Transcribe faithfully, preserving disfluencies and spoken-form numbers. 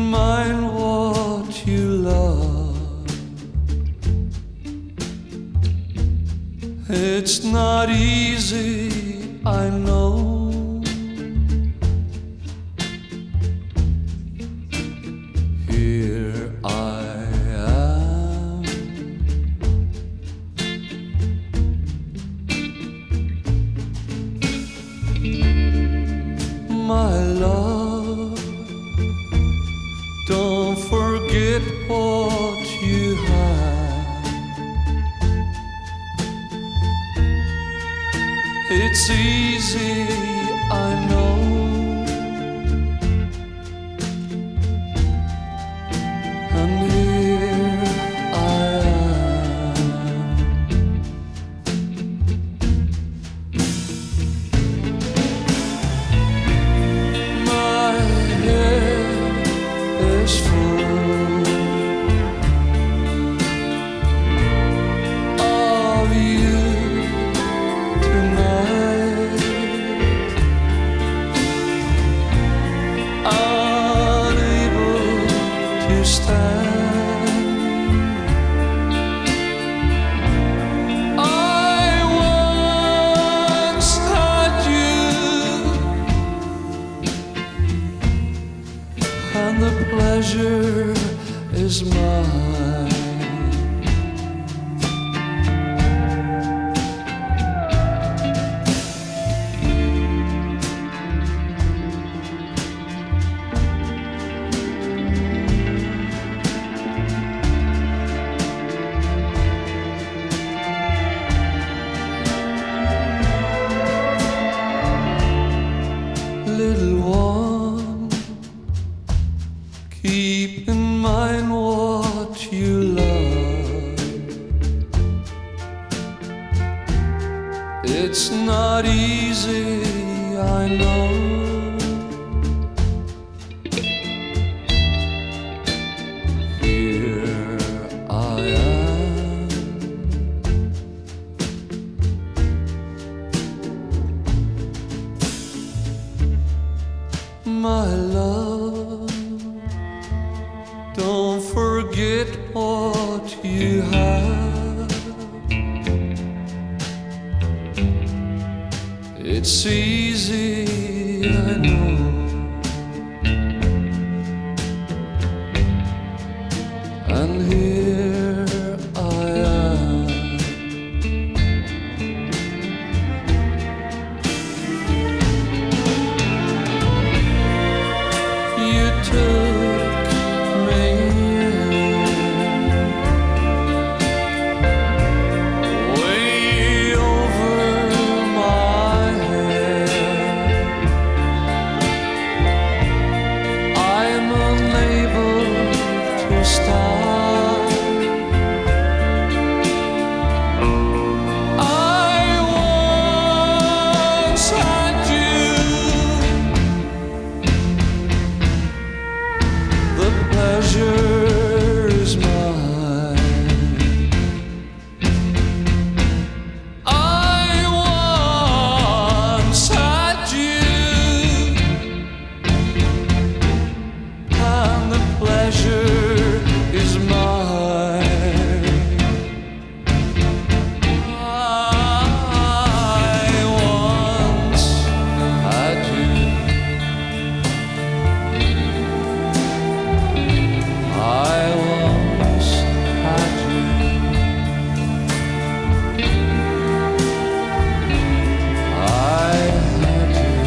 mind what you love. It's not easy, I know. Here I am, my love. Don't forget what you had. It's easy, I know. And here I am. My head is full of you tonight. Unable to stand, I once had you, and the pleasure is mine. Little one, keep in mind what you love. It's not easy, I know. Here I am, my love. Don't forget what you have. It's easy, I know. And here I am. You took me way over my head. I'm unable to stop. I once had you. The pleasure is mine. I once had you, and the pleasure is mine. I once had you. I once had you. I had you.